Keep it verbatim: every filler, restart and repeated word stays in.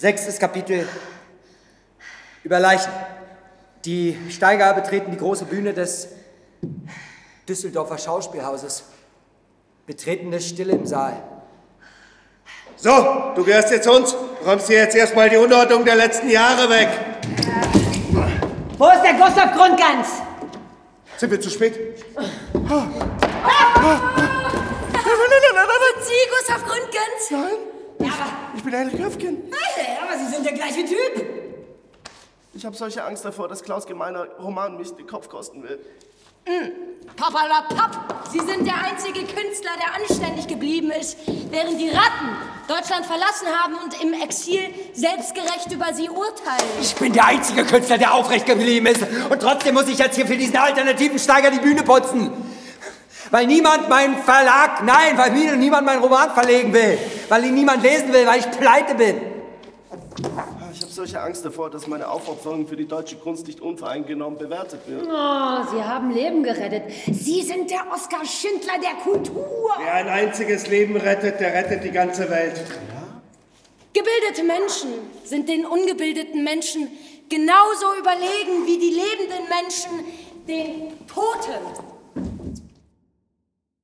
Sechstes Kapitel über Leichen. Die Steiger betreten die große Bühne des Düsseldorfer Schauspielhauses. Betretene Stille im Saal. So, du gehörst jetzt uns. Du räumst dir jetzt erstmal die Unordnung der letzten Jahre weg. Wo ist der Gustav Grundgans? Sind wir zu spät? Ah. Sind Sie Gustav Grundgans? Nein, Ja, aber, ich bin Heinrich Höfgen. aber Sie sind der gleiche Typ. Ich habe solche Angst davor, dass Klaus Gemeiner Roman mich den Kopf kosten will. Papalapap, Sie sind der einzige Künstler, der anständig geblieben ist, während die Ratten Deutschland verlassen haben und im Exil selbstgerecht über Sie urteilen. Ich bin der einzige Künstler, der aufrecht geblieben ist. Und trotzdem muss ich jetzt hier für diesen alternativen Steiger die Bühne putzen. Weil niemand meinen Verlag, nein, weil mir niemand meinen Roman verlegen will. Weil ihn niemand lesen will, weil ich pleite bin. Ich habe solche Angst davor, dass meine Aufopferung für die deutsche Kunst nicht unvoreingenommen bewertet wird. Oh, Sie haben Leben gerettet. Sie sind der Oskar Schindler der Kultur. Wer ein einziges Leben rettet, der rettet die ganze Welt. Gebildete Menschen sind den ungebildeten Menschen genauso überlegen wie die lebenden Menschen den Toten.